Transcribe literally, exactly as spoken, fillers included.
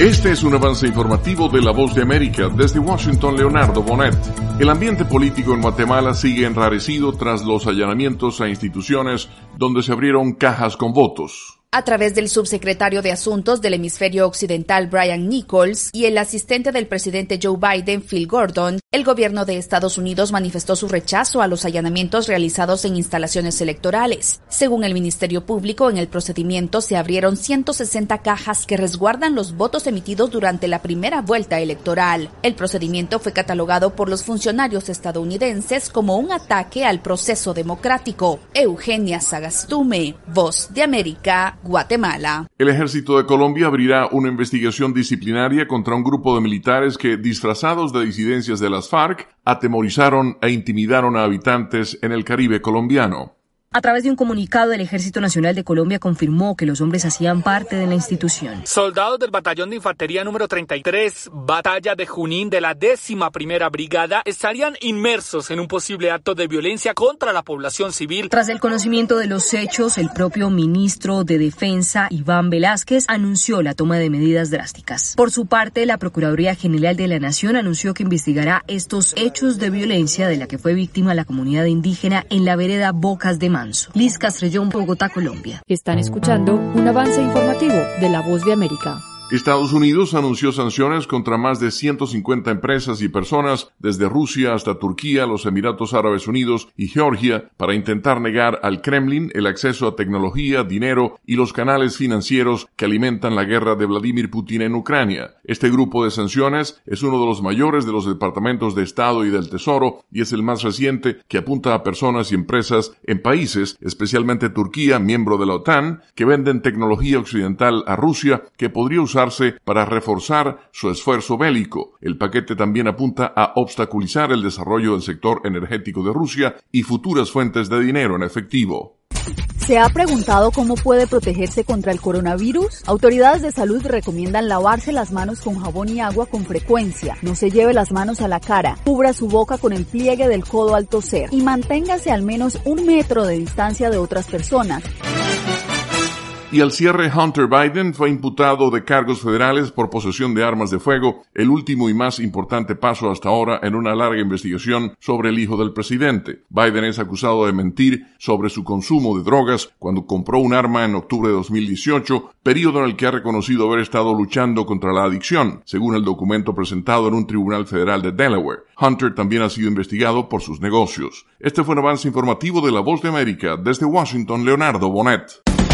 Este es un avance informativo de La Voz de América. Desde Washington, Leonardo Bonet. El ambiente político en Guatemala sigue enrarecido tras los allanamientos a instituciones donde se abrieron cajas con votos. A través del subsecretario de Asuntos del Hemisferio Occidental, Brian Nichols, y el asistente del presidente Joe Biden, Phil Gordon, el gobierno de Estados Unidos manifestó su rechazo a los allanamientos realizados en instalaciones electorales. Según el Ministerio Público, en el procedimiento se abrieron ciento sesenta cajas que resguardan los votos emitidos durante la primera vuelta electoral. El procedimiento fue catalogado por los funcionarios estadounidenses como un ataque al proceso democrático. Eugenia Sagastume, Voz de América, Guatemala. El Ejército de Colombia abrirá una investigación disciplinaria contra un grupo de militares que, disfrazados de disidencias de las FARC, atemorizaron e intimidaron a habitantes en el Caribe colombiano. A través de un comunicado, el Ejército Nacional de Colombia confirmó que los hombres hacían parte de la institución. Soldados del Batallón de Infantería número treinta y tres, Batalla de Junín de la décima primera Brigada, estarían inmersos en un posible acto de violencia contra la población civil. Tras el conocimiento de los hechos, el propio ministro de Defensa, Iván Velázquez, anunció la toma de medidas drásticas. Por su parte, la Procuraduría General de la Nación anunció que investigará estos hechos de violencia de la que fue víctima la comunidad indígena en la vereda Bocas de Mar. Liz Castrellón, Bogotá, Colombia. Están escuchando un avance informativo de La Voz de América. Estados Unidos anunció sanciones contra más de ciento cincuenta empresas y personas desde Rusia hasta Turquía, los Emiratos Árabes Unidos y Georgia para intentar negar al Kremlin el acceso a tecnología, dinero y los canales financieros que alimentan la guerra de Vladimir Putin en Ucrania. Este grupo de sanciones es uno de los mayores de los departamentos de Estado y del Tesoro y es el más reciente que apunta a personas y empresas en países, especialmente Turquía, miembro de la OTAN, que venden tecnología occidental a Rusia que podría usar para reforzar su esfuerzo bélico. El paquete también apunta a obstaculizar el desarrollo del sector energético de Rusia y futuras fuentes de dinero en efectivo. ¿Se ha preguntado cómo puede protegerse contra el coronavirus? Autoridades de salud recomiendan lavarse las manos con jabón y agua con frecuencia. No se lleve las manos a la cara. Cubra su boca con el pliegue del codo al toser. Y manténgase al menos un metro de distancia de otras personas. Y al cierre, Hunter Biden fue imputado de cargos federales por posesión de armas de fuego, el último y más importante paso hasta ahora en una larga investigación sobre el hijo del presidente. Biden es acusado de mentir sobre su consumo de drogas cuando compró un arma en octubre de dos mil dieciocho, periodo en el que ha reconocido haber estado luchando contra la adicción, según el documento presentado en un tribunal federal de Delaware. Hunter también ha sido investigado por sus negocios. Este fue un avance informativo de La Voz de América. Desde Washington, Leonardo Bonet.